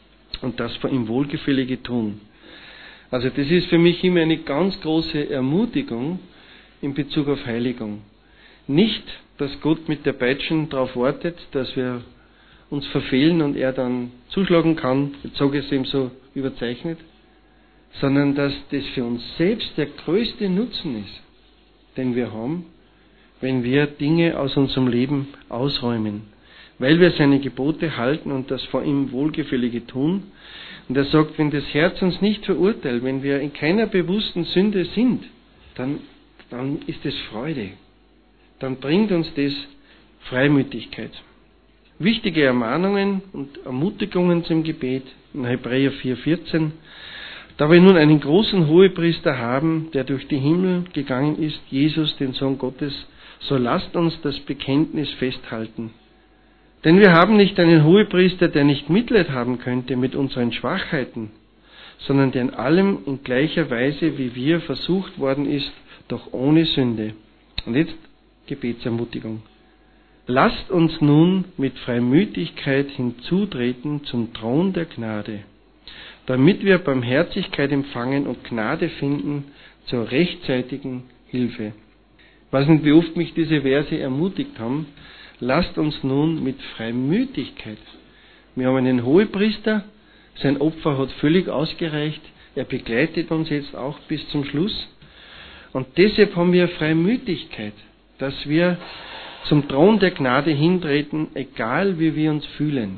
und das vor ihm Wohlgefällige tun. Also das ist für mich immer eine ganz große Ermutigung in Bezug auf Heiligung. Nicht, dass Gott mit der Peitschen darauf wartet, dass wir uns verfehlen und er dann zuschlagen kann, jetzt sage ich es ihm so überzeichnet, sondern dass das für uns selbst der größte Nutzen ist, den wir haben, wenn wir Dinge aus unserem Leben ausräumen, weil wir seine Gebote halten und das vor ihm Wohlgefällige tun. Und er sagt, wenn das Herz uns nicht verurteilt, wenn wir in keiner bewussten Sünde sind, dann ist es Freude. Dann bringt uns das Freimütigkeit. Wichtige Ermahnungen und Ermutigungen zum Gebet in Hebräer 4,14. Da wir nun einen großen Hohepriester haben, der durch die Himmel gegangen ist, Jesus, den Sohn Gottes, so lasst uns das Bekenntnis festhalten. Denn wir haben nicht einen Hohepriester, der nicht Mitleid haben könnte mit unseren Schwachheiten, sondern der in allem in gleicher Weise wie wir versucht worden ist, doch ohne Sünde. Und jetzt Gebetsermutigung. Lasst uns nun mit Freimütigkeit hinzutreten zum Thron der Gnade, damit wir Barmherzigkeit empfangen und Gnade finden zur rechtzeitigen Hilfe. Ich weiß nicht, wie oft mich diese Verse ermutigt haben. Lasst uns nun mit Freimütigkeit. Wir haben einen Hohepriester, sein Opfer hat völlig ausgereicht, er begleitet uns jetzt auch bis zum Schluss. Und deshalb haben wir Freimütigkeit, dass wir zum Thron der Gnade hintreten, egal wie wir uns fühlen.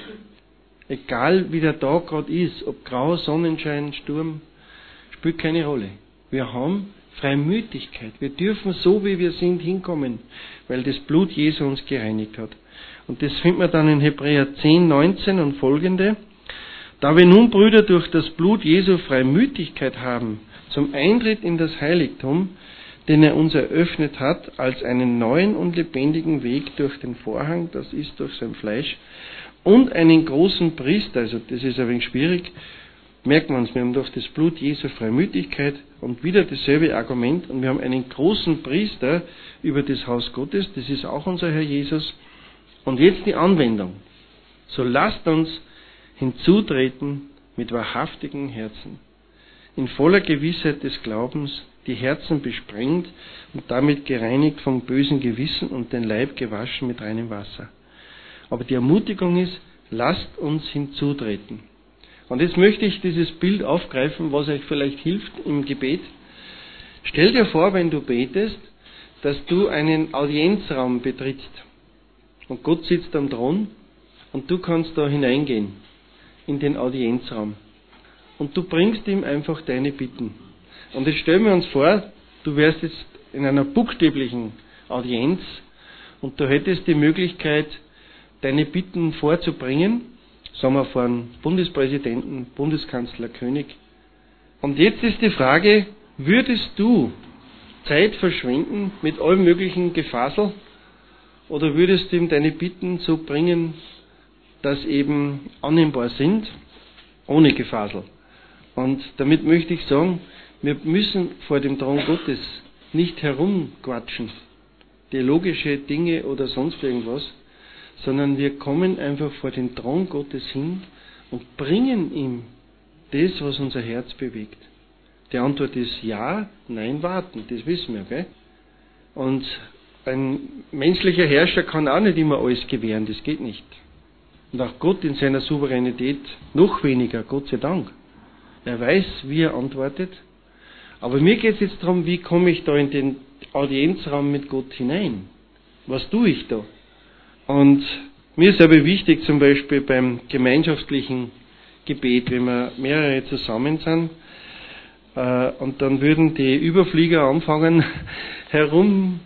Egal wie der Tag gerade ist, ob grau, Sonnenschein, Sturm, spielt keine Rolle. Wir haben Freimütigkeit. Wir dürfen so, wie wir sind, hinkommen, weil das Blut Jesu uns gereinigt hat. Und das findet man dann in Hebräer 10, 19 und folgende. Da wir nun, Brüder, durch das Blut Jesu Freimütigkeit haben, zum Eintritt in das Heiligtum, den er uns eröffnet hat, als einen neuen und lebendigen Weg durch den Vorhang, das ist durch sein Fleisch, und einen großen Priester, also das ist ein wenig schwierig, merkt man uns, wir haben durch das Blut Jesu Freimütigkeit und wieder dasselbe Argument, und wir haben einen großen Priester über das Haus Gottes, das ist auch unser Herr Jesus. Und jetzt die Anwendung. So lasst uns hinzutreten mit wahrhaftigen Herzen, in voller Gewissheit des Glaubens, die Herzen besprengt und damit gereinigt vom bösen Gewissen und den Leib gewaschen mit reinem Wasser. Aber die Ermutigung ist, lasst uns hinzutreten. Und jetzt möchte ich dieses Bild aufgreifen, was euch vielleicht hilft im Gebet. Stell dir vor, wenn du betest, dass du einen Audienzraum betrittst. Und Gott sitzt am Thron und du kannst da hineingehen in den Audienzraum. Und du bringst ihm einfach deine Bitten. Und jetzt stellen wir uns vor, du wärst jetzt in einer buchstäblichen Audienz und du hättest die Möglichkeit, deine Bitten vorzubringen, sagen wir vor einem Bundespräsidenten, Bundeskanzler, König. Und jetzt ist die Frage, würdest du Zeit verschwenden mit allem möglichen Gefasel oder würdest du ihm deine Bitten so bringen, dass eben annehmbar sind, ohne Gefasel? Und damit möchte ich sagen, wir müssen vor dem Thron Gottes nicht herumquatschen, theologische Dinge oder sonst irgendwas, sondern wir kommen einfach vor den Thron Gottes hin und bringen ihm das, was unser Herz bewegt. Die Antwort ist ja, nein, warten, das wissen wir, gell? Und ein menschlicher Herrscher kann auch nicht immer alles gewähren, das geht nicht. Und auch Gott in seiner Souveränität noch weniger, Gott sei Dank. Er weiß, wie er antwortet. Aber mir geht es jetzt darum, wie komme ich da in den Audienzraum mit Gott hinein? Was tue ich da? Und mir ist aber wichtig, zum Beispiel beim gemeinschaftlichen Gebet, wenn wir mehrere zusammen sind, Und dann würden die Überflieger anfangen herumreden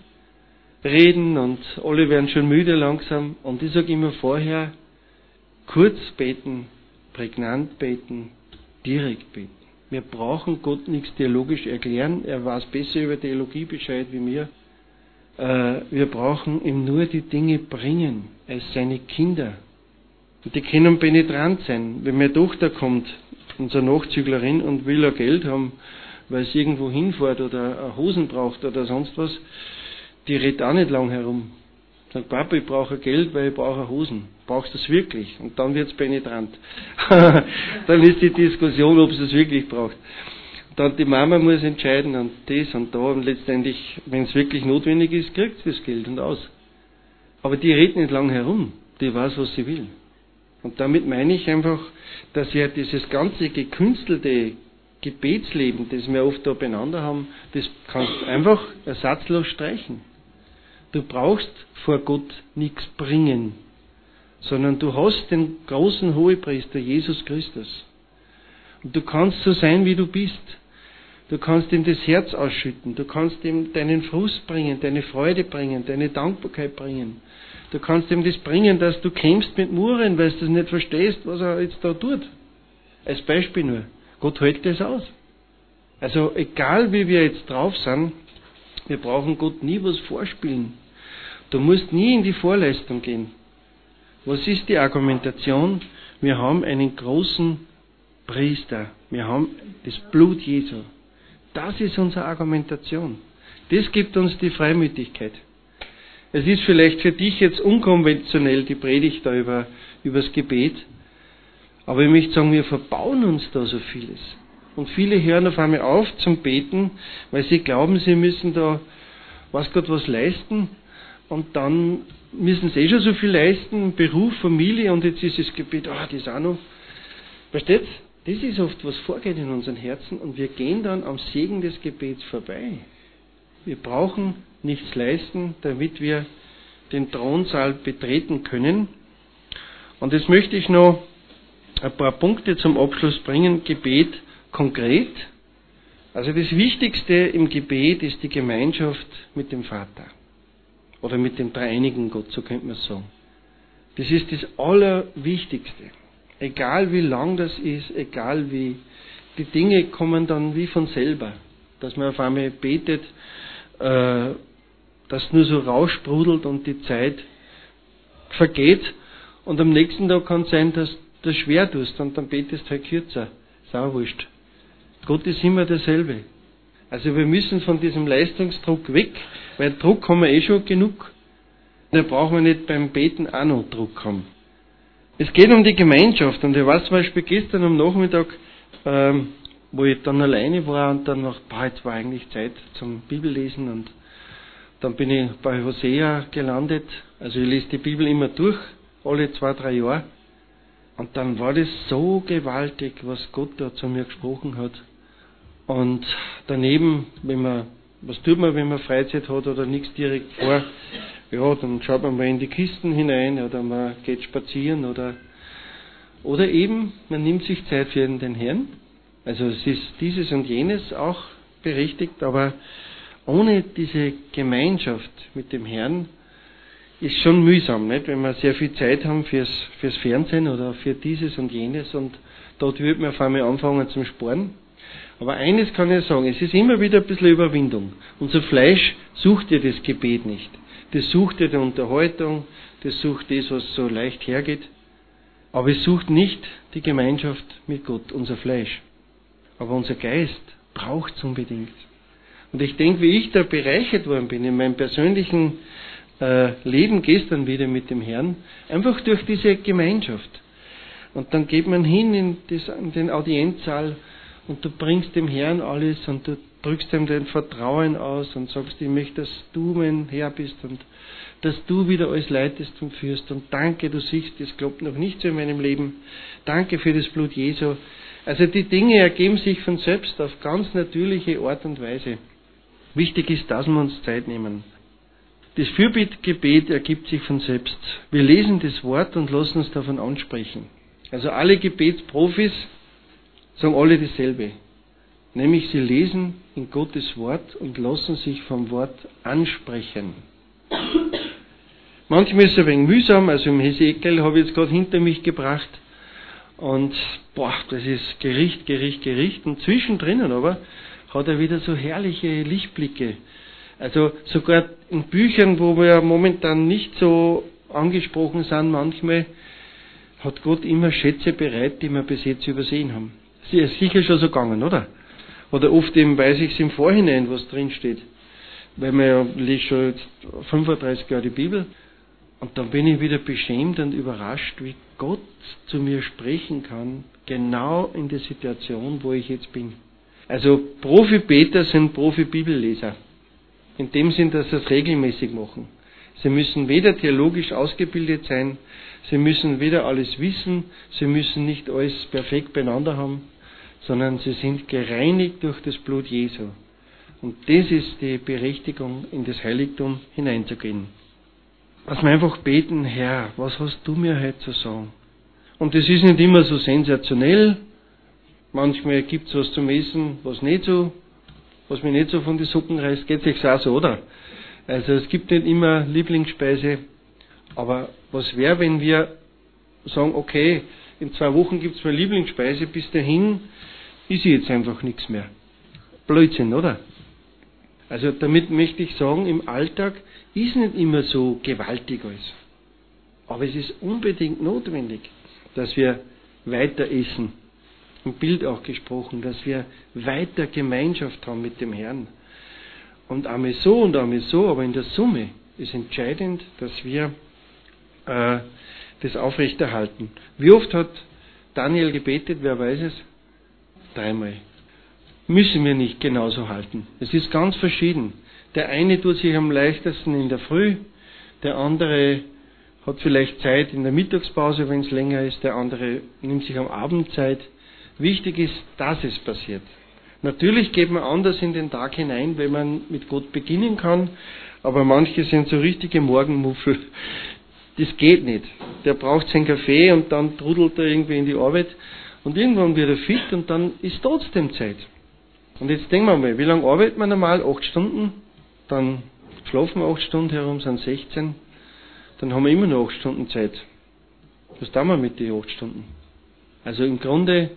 und alle werden schon müde langsam. Und ich sage immer vorher, kurz beten, prägnant beten, direkt beten. Wir brauchen Gott nichts theologisch erklären, er weiß besser über Theologie Bescheid wie wir. Wir brauchen ihm nur die Dinge bringen, als seine Kinder. Und die können penetrant sein. Wenn meine Tochter kommt, unsere Nachzüglerin, und will ein Geld haben, weil sie irgendwo hinfährt oder Hosen braucht oder sonst was, die redet auch nicht lang herum. Sagt, Papa, ich brauche Geld, weil ich brauche Hosen. Brauchst du es wirklich? Und dann wird es penetrant. Dann ist die Diskussion, ob sie es wirklich braucht. Dann die Mama muss entscheiden und das und da und letztendlich, wenn es wirklich notwendig ist, kriegt sie das Geld und aus. Aber die redet nicht lang herum. Die weiß, was sie will. Und damit meine ich einfach, dass ja dieses ganze gekünstelte Gebetsleben, das wir oft da beieinander haben, das kannst du einfach ersatzlos streichen. Du brauchst vor Gott nichts bringen, sondern du hast den großen Hohepriester Jesus Christus. Und du kannst so sein, wie du bist. Du kannst ihm das Herz ausschütten, du kannst ihm deinen Frust bringen, deine Freude bringen, deine Dankbarkeit bringen. Du kannst ihm das bringen, dass du kämpfst mit Murren, weil du das nicht verstehst, was er jetzt da tut. Als Beispiel nur. Gott hält das aus. Also egal wie wir jetzt drauf sind, wir brauchen Gott nie was vorspielen. Du musst nie in die Vorleistung gehen. Was ist die Argumentation? Wir haben einen großen Priester. Wir haben das Blut Jesu. Das ist unsere Argumentation. Das gibt uns die Freimütigkeit. Es ist vielleicht für dich jetzt unkonventionell, die Predigt da über das Gebet. Aber ich möchte sagen, wir verbauen uns da so vieles. Und viele hören auf einmal auf zum Beten, weil sie glauben, sie müssen da, weiß Gott, was leisten. Und dann müssen sie schon so viel leisten, Beruf, Familie, und jetzt ist das Gebet, das ist auch noch. Versteht? Das ist oft, was vorgeht in unseren Herzen, und wir gehen dann am Segen des Gebets vorbei. Wir brauchen nichts leisten, damit wir den Thronsaal betreten können. Und jetzt möchte ich noch ein paar Punkte zum Abschluss bringen. Gebet konkret. Also das Wichtigste im Gebet ist die Gemeinschaft mit dem Vater. Oder mit dem dreieinigen Gott, so könnte man es sagen. Das ist das Allerwichtigste. Egal wie lang das ist, egal wie, die Dinge kommen dann wie von selber. Dass man auf einmal betet, dass nur so raussprudelt und die Zeit vergeht, und am nächsten Tag kann es sein, dass du schwer tust und dann betest halt kürzer. Ist auch wurscht. Gott ist immer derselbe. Also wir müssen von diesem Leistungsdruck weg, weil Druck haben wir schon genug. Da brauchen wir nicht beim Beten auch noch Druck haben. Es geht um die Gemeinschaft, und ich weiß zum Beispiel gestern am Nachmittag, wo ich dann alleine war und dann noch, jetzt war eigentlich Zeit zum Bibellesen, und dann bin ich bei Hosea gelandet. Also ich lese die Bibel immer durch, alle 2-3 Jahre. Und dann war das so gewaltig, was Gott da zu mir gesprochen hat. Und daneben, was tut man, wenn man Freizeit hat oder nichts direkt vor? Ja, dann schaut man mal in die Kisten hinein oder man geht spazieren oder eben, man nimmt sich Zeit für den Herrn. Also es ist dieses und jenes auch berechtigt, aber ohne diese Gemeinschaft mit dem Herrn ist schon mühsam, nicht? Wenn wir sehr viel Zeit haben fürs Fernsehen oder für dieses und jenes, und dort wird man auf einmal anfangen zum Sparen. Aber eines kann ich sagen, es ist immer wieder ein bisschen Überwindung. Unser Fleisch sucht ja das Gebet nicht. Das sucht ja die Unterhaltung, das sucht das, was so leicht hergeht. Aber es sucht nicht die Gemeinschaft mit Gott, unser Fleisch. Aber unser Geist braucht es unbedingt. Und ich denke, wie ich da bereichert worden bin in meinem persönlichen Leben gestern wieder mit dem Herrn, einfach durch diese Gemeinschaft. Und dann geht man hin in den Audienzsaal und du bringst dem Herrn alles und du drückst ihm dein Vertrauen aus und sagst, ich möchte, dass du mein Herr bist und dass du wieder alles leitest und führst. Und danke, du siehst, das klappt noch nicht so in meinem Leben. Danke für das Blut Jesu. Also die Dinge ergeben sich von selbst auf ganz natürliche Art und Weise. Wichtig ist, dass wir uns Zeit nehmen. Das Fürbittgebet ergibt sich von selbst. Wir lesen das Wort und lassen uns davon ansprechen. Also alle Gebetsprofis sagen alle dasselbe. Nämlich sie lesen in Gottes Wort und lassen sich vom Wort ansprechen. Manchmal ist es ein wenig mühsam, also im Hesekiel habe ich jetzt gerade hinter mich gebracht und das ist Gericht und zwischendrin aber hat er wieder so herrliche Lichtblicke. Also sogar in Büchern, wo wir momentan nicht so angesprochen sind manchmal, hat Gott immer Schätze bereit, die wir bis jetzt übersehen haben. Sie ist sicher schon so gegangen, oder? Oder oft eben weiß ich es im Vorhinein, was drin steht. Weil man lese schon jetzt 35 Jahre die Bibel. Und dann bin ich wieder beschämt und überrascht, wie Gott zu mir sprechen kann, genau in der Situation, wo ich jetzt bin. Also Profi-Beter sind Profi-Bibelleser. In dem Sinn, dass sie es regelmäßig machen. Sie müssen weder theologisch ausgebildet sein, sie müssen weder alles wissen, sie müssen nicht alles perfekt beieinander haben, sondern sie sind gereinigt durch das Blut Jesu. Und das ist die Berechtigung, in das Heiligtum hineinzugehen. Dass wir einfach beten, Herr, was hast du mir heute zu sagen? Und das ist nicht immer so sensationell. Manchmal gibt es was zum Essen, was mich nicht so von den Socken reißt. Geht es euch auch so, oder? Also es gibt nicht immer Lieblingsspeise. Aber was wäre, wenn wir sagen, okay, in 2 Wochen gibt es meine Lieblingsspeise, bis dahin ist jetzt einfach nichts mehr. Blödsinn, oder? Also damit möchte ich sagen, im Alltag ist nicht immer so gewaltig alles. Aber es ist unbedingt notwendig, dass wir weiter essen. Im Bild auch gesprochen, dass wir weiter Gemeinschaft haben mit dem Herrn. Und einmal so und einmal so, aber in der Summe ist entscheidend, dass wir das aufrechterhalten. Wie oft hat Daniel gebetet, wer weiß es? 3-mal. Müssen wir nicht genauso halten. Es ist ganz verschieden. Der eine tut sich am leichtesten in der Früh, der andere hat vielleicht Zeit in der Mittagspause, wenn es länger ist, der andere nimmt sich am Abend Zeit. Wichtig ist, dass es passiert. Natürlich geht man anders in den Tag hinein, wenn man mit Gott beginnen kann, aber manche sind so richtige Morgenmuffel. Das geht nicht. Der braucht seinen Kaffee und dann trudelt er irgendwie in die Arbeit und irgendwann wird er fit und dann ist trotzdem Zeit. Und jetzt denken wir mal, wie lange arbeitet man normal? 8 Stunden, dann schlafen wir 8 Stunden herum, sind 16, dann haben wir immer noch 8 Stunden Zeit. Was tun wir mit den 8 Stunden? Also im Grunde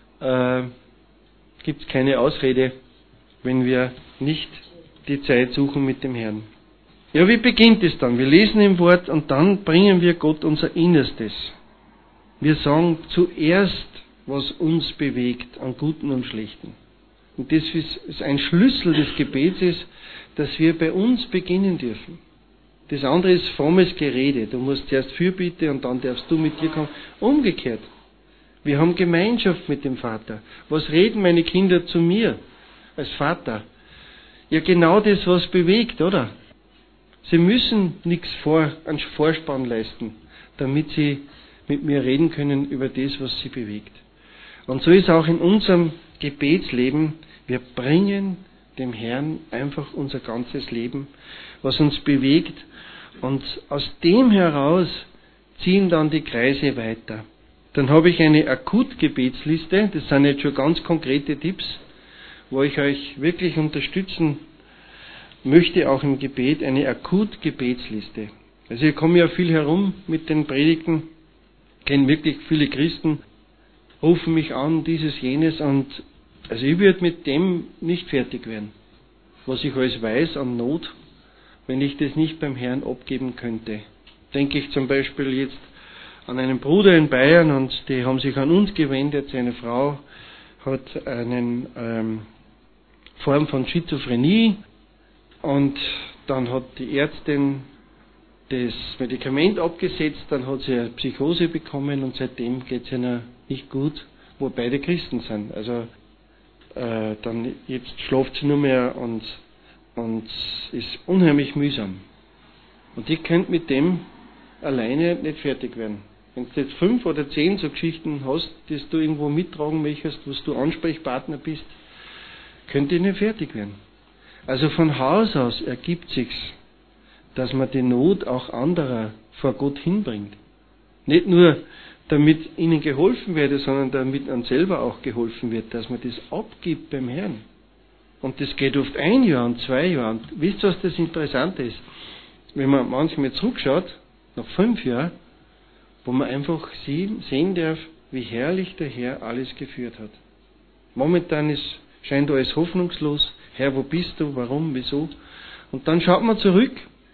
gibt es keine Ausrede, wenn wir nicht die Zeit suchen mit dem Herrn. Ja, wie beginnt es dann? Wir lesen im Wort und dann bringen wir Gott unser Innerstes. Wir sagen zuerst, was uns bewegt an Guten und Schlechten. Und das ist ein Schlüssel des Gebets, dass wir bei uns beginnen dürfen. Das andere ist frommes Gerede. Du musst zuerst Fürbitte und dann darfst du mit dir kommen. Umgekehrt. Wir haben Gemeinschaft mit dem Vater. Was reden meine Kinder zu mir als Vater? Ja, genau das, was bewegt, oder? Sie müssen nichts einen Vorspann leisten, damit sie mit mir reden können über das, was sie bewegt. Und so ist auch in unserem Gebetsleben, wir bringen dem Herrn einfach unser ganzes Leben, was uns bewegt, und aus dem heraus ziehen dann die Kreise weiter. Dann habe ich eine Akutgebetsliste, das sind jetzt schon ganz konkrete Tipps, wo ich euch wirklich unterstützen möchte, auch im Gebet, eine Akutgebetsliste. Also ich komme ja viel herum mit den Predigten, kenne wirklich viele Christen, rufen mich an, dieses, jenes, und also ich würde mit dem nicht fertig werden, was ich alles weiß an Not, wenn ich das nicht beim Herrn abgeben könnte. Denke ich zum Beispiel jetzt an einen Bruder in Bayern, und die haben sich an uns gewendet. Seine Frau hat eine Form von Schizophrenie, und dann hat die Ärztin das Medikament abgesetzt, dann hat sie eine Psychose bekommen und seitdem geht es ihnen nicht gut, wo beide Christen sind. Also dann jetzt schläft sie nur mehr und ist unheimlich mühsam. Und ich könnte mit dem alleine nicht fertig werden. Wenn du jetzt 5 oder 10 so Geschichten hast, die du irgendwo mittragen möchtest, wo du Ansprechpartner bist, könnte ich nicht fertig werden. Also von Haus aus ergibt sich's, dass man die Not auch anderer vor Gott hinbringt. Nicht nur damit ihnen geholfen werde, sondern damit einem selber auch geholfen wird, dass man das abgibt beim Herrn. Und das geht oft 1 Jahr und 2 Jahre. Und wisst ihr, was das Interessante ist? Wenn man manchmal zurückschaut, nach 5 Jahren, wo man einfach sehen darf, wie herrlich der Herr alles geführt hat. Momentan scheint alles hoffnungslos. Herr, wo bist du? Warum? Wieso? Und dann schaut man zurück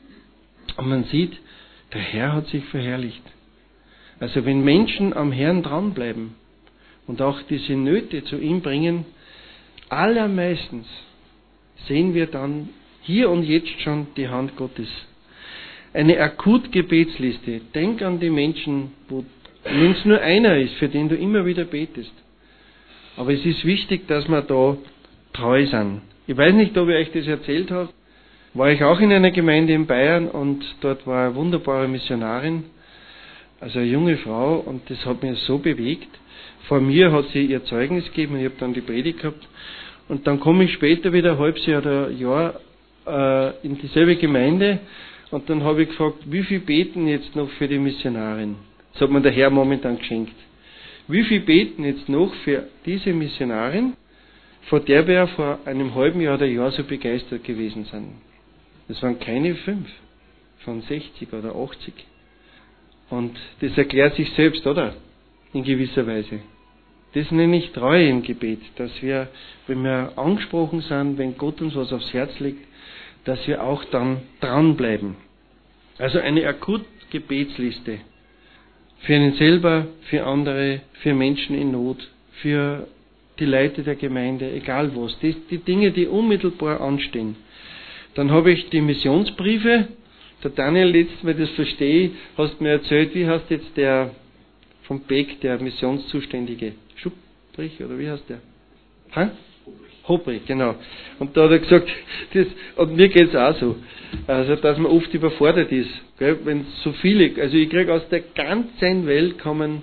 und man sieht, der Herr hat sich verherrlicht. Also wenn Menschen am Herrn dranbleiben und auch diese Nöte zu ihm bringen, allermeistens sehen wir dann hier und jetzt schon die Hand Gottes. Eine Akutgebetsliste. Denk an die Menschen, wenn es nur einer ist, für den du immer wieder betest. Aber es ist wichtig, dass wir da treu sind. Ich weiß nicht, ob ich euch das erzählt habe. War ich auch in einer Gemeinde in Bayern und dort war eine wunderbare Missionarin, also eine junge Frau, und das hat mich so bewegt. Vor mir hat sie ihr Zeugnis gegeben und ich habe dann die Predigt gehabt. Und dann komme ich später wieder ein halbes Jahr oder ein Jahr in dieselbe Gemeinde und dann habe ich gefragt, wie viel beten jetzt noch für die Missionarin? Das hat mir der Herr momentan geschenkt. Wie viel beten jetzt noch für diese Missionarin, vor der wir vor einem halben Jahr oder Jahr so begeistert gewesen sind? Das waren keine 5, von 60 oder 80. Und das erklärt sich selbst, oder? In gewisser Weise. Das nenne ich Treue im Gebet, dass wir, wenn wir angesprochen sind, wenn Gott uns was aufs Herz legt, dass wir auch dann dranbleiben. Also eine Akutgebetsliste. Für einen selber, für andere, für Menschen in Not, für die Leute der Gemeinde, egal was. Die Dinge, die unmittelbar anstehen. Dann habe ich die Missionsbriefe. Der Daniel, letztes Mal, das verstehe ich, hast mir erzählt, wie heißt jetzt der vom Beck, der Missionszuständige? Schupprich, oder wie heißt der? Hobbrich, genau. Und da hat er gesagt, und mir geht's auch so, also dass man oft überfordert ist, gell, wenn so viele, also ich kriege aus der ganzen Welt kommen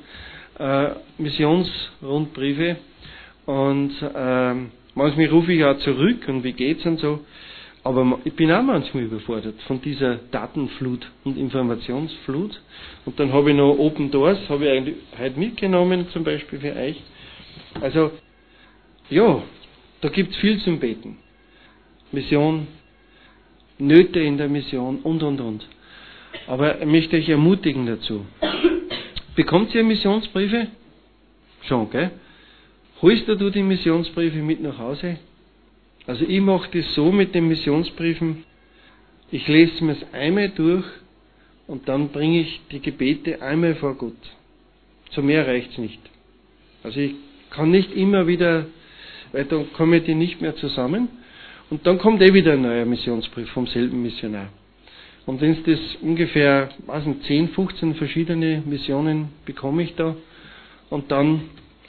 Missionsrundbriefe und manchmal rufe ich auch zurück und wie geht's und so, aber ich bin auch manchmal überfordert von dieser Datenflut und Informationsflut. Und dann habe ich noch Open Doors, habe ich eigentlich heute mitgenommen, zum Beispiel für euch. Also, ja, da gibt's viel zum Beten. Mission, Nöte in der Mission und. Aber ich möchte euch ermutigen dazu. Bekommt ihr Missionsbriefe? Schon, gell? Holst du die Missionsbriefe mit nach Hause? Also ich mache das so mit den Missionsbriefen, ich lese mir es einmal durch und dann bringe ich die Gebete einmal vor Gott. Zu mehr reicht's nicht. Also ich kann nicht immer wieder, weil dann kommen die nicht mehr zusammen und dann kommt wieder ein neuer Missionsbrief vom selben Missionar. Und wenn es das ungefähr, 10, 15 verschiedene Missionen bekomme ich da und dann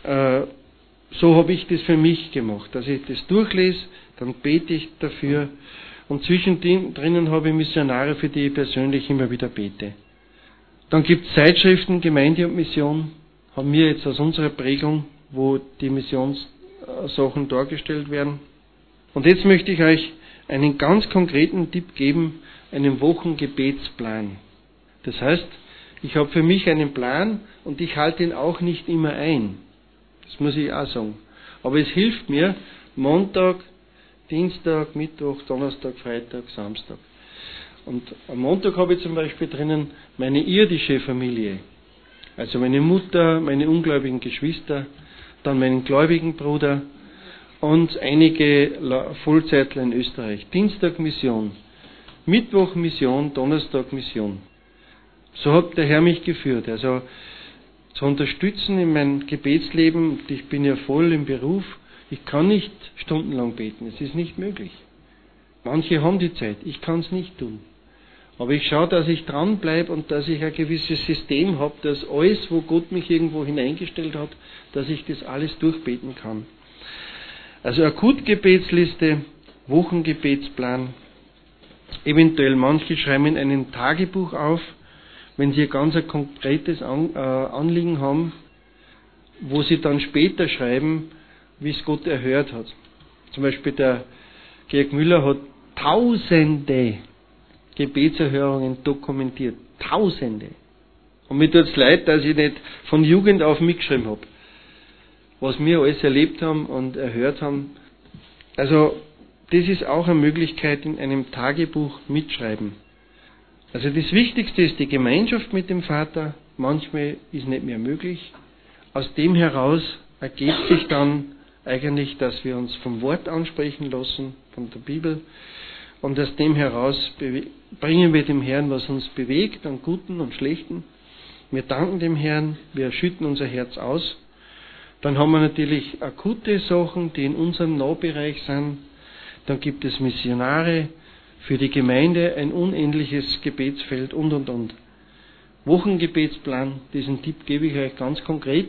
so habe ich das für mich gemacht, dass ich das durchlese, dann bete ich dafür und zwischendrin habe ich Missionare, für die ich persönlich immer wieder bete. Dann gibt es Zeitschriften, Gemeinde und Mission, haben wir jetzt aus unserer Prägung, wo die Missionssachen dargestellt werden. Und jetzt möchte ich euch einen ganz konkreten Tipp geben, einen Wochengebetsplan. Das heißt, ich habe für mich einen Plan und ich halte ihn auch nicht immer ein. Das muss ich auch sagen. Aber es hilft mir, Montag, Dienstag, Mittwoch, Donnerstag, Freitag, Samstag. Und am Montag habe ich zum Beispiel drinnen meine irdische Familie. Also meine Mutter, meine ungläubigen Geschwister, dann meinen gläubigen Bruder und einige Vollzeitler in Österreich. Dienstag Mission, Mittwoch Mission, Donnerstag Mission. So hat der Herr mich geführt. Also zu unterstützen in meinem Gebetsleben, ich bin ja voll im Beruf, ich kann nicht stundenlang beten, es ist nicht möglich. Manche haben die Zeit, ich kann es nicht tun. Aber ich schaue, dass ich dranbleibe und dass ich ein gewisses System habe, dass alles, wo Gott mich irgendwo hineingestellt hat, dass ich das alles durchbeten kann. Also Akutgebetsliste, Wochengebetsplan, eventuell manche schreiben in einem Tagebuch auf, wenn sie ein konkretes Anliegen haben, wo sie dann später schreiben, wie es Gott erhört hat. Zum Beispiel der Georg Müller hat tausende Gebetserhörungen dokumentiert. Tausende. Und mir tut es leid, dass ich nicht von Jugend auf mitgeschrieben habe, was wir alles erlebt haben und erhört haben. Also, das ist auch eine Möglichkeit in einem Tagebuch mitschreiben. Also das Wichtigste ist die Gemeinschaft mit dem Vater. Manchmal ist nicht mehr möglich. Aus dem heraus ergibt sich dann eigentlich, dass wir uns vom Wort ansprechen lassen, von der Bibel. Und aus dem heraus bringen wir dem Herrn, was uns bewegt, an Guten und Schlechten. Wir danken dem Herrn, wir schütten unser Herz aus. Dann haben wir natürlich akute Sachen, die in unserem Nahbereich sind. Dann gibt es Missionare, für die Gemeinde ein unendliches Gebetsfeld und. Wochengebetsplan, diesen Tipp gebe ich euch ganz konkret.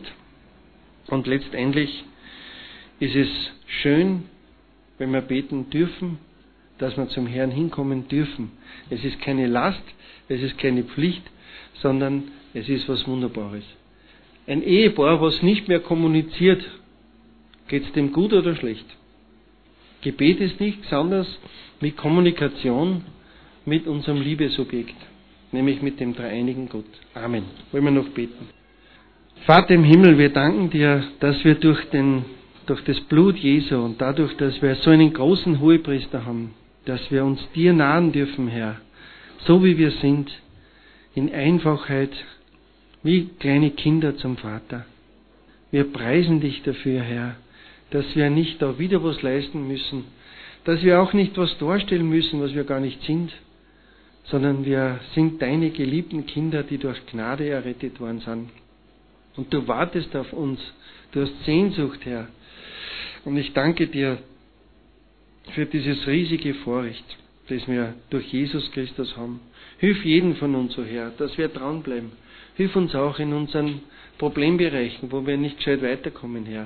Und letztendlich ist es schön, wenn wir beten dürfen, dass wir zum Herrn hinkommen dürfen. Es ist keine Last, es ist keine Pflicht, sondern es ist was Wunderbares. Ein Ehepaar, was nicht mehr kommuniziert, geht es dem gut oder schlecht? Gebet ist nichts anderes wie Kommunikation mit unserem Liebesobjekt, nämlich mit dem dreieinigen Gott. Amen. Wollen wir noch beten? Vater im Himmel, wir danken dir, dass wir durch das Blut Jesu und dadurch, dass wir so einen großen Hohepriester haben, dass wir uns dir nahen dürfen, Herr, so wie wir sind, in Einfachheit, wie kleine Kinder zum Vater. Wir preisen dich dafür, Herr, dass wir nicht da wieder was leisten müssen, dass wir auch nicht was darstellen müssen, was wir gar nicht sind, sondern wir sind deine geliebten Kinder, die durch Gnade errettet worden sind. Und du wartest auf uns, du hast Sehnsucht, Herr. Und ich danke dir für dieses riesige Vorrecht, das wir durch Jesus Christus haben. Hilf jeden von uns, o Herr, dass wir dranbleiben. Hilf uns auch in unseren Problembereichen, wo wir nicht gescheit weiterkommen, Herr.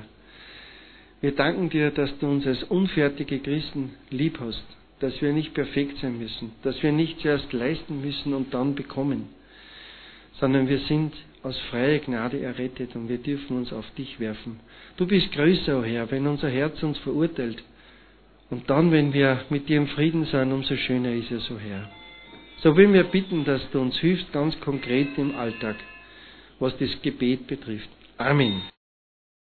Wir danken dir, dass du uns als unfertige Christen lieb hast, dass wir nicht perfekt sein müssen, dass wir nicht zuerst leisten müssen und dann bekommen, sondern wir sind aus freier Gnade errettet und wir dürfen uns auf dich werfen. Du bist größer, o Herr, wenn unser Herz uns verurteilt. Und dann, wenn wir mit dir im Frieden sind, umso schöner ist es, o Herr. So wollen wir bitten, dass du uns hilfst, ganz konkret im Alltag, was das Gebet betrifft. Amen.